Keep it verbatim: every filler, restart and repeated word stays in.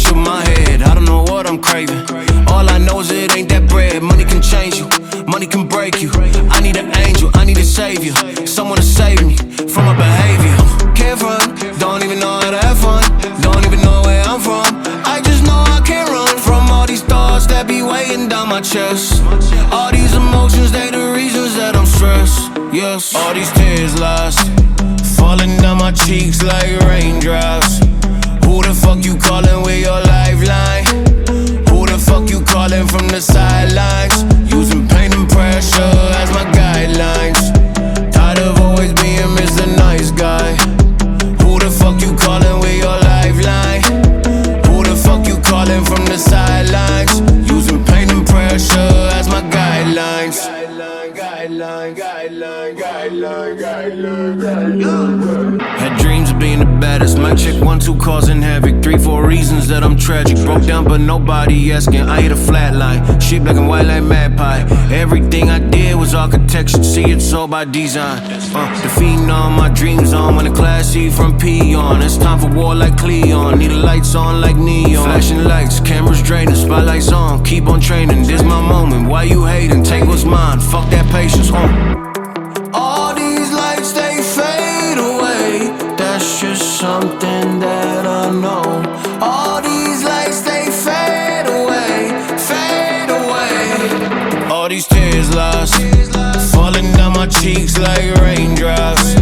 shook my head, I don't know what I'm craving. All I know is it ain't that bread. Money can change you, money can break you. I need an angel, I need a savior, someone to save me from my behavior. Can't run, don't even know how to have fun. Don't even know where I'm from. I just know I can't run from all these thoughts that be weighing down my chest. All these emotions, they the reasons that I'm stressed. Yes, all these tears lost, falling down my cheeks like raindrops. Who the fuck you calling with your lifeline? Who the fuck you calling from the sidelines? Using pain and pressure as my guidelines. Tired of always being Mister Nice Guy. Who the fuck you calling with your lifeline? Who the fuck you calling from the sidelines? Using pain and pressure as my guidelines. Guideline, guideline, guideline, guideline, guideline. Had dreams of being the baddest. My chick one, two causing havoc. Three, four reasons that I'm tragic. Broke down but nobody asking. I hit a flat line. Shit black and white like Magpie. Everything I did was architecture. See, it's all by design. uh, Defeating all my dreams on. When the classy from P on. It's time for war like Cleon. Need the lights on like neon. Flashing lights, cameras draining, spotlights on. Keep on training, this my moment. Why you hating? Take what's mine. Fuck that patience. uh. All these lights, they fade away. That's just something that I know. All these lights, they fade away, fade away. All these tears lost, falling down my cheeks like raindrops.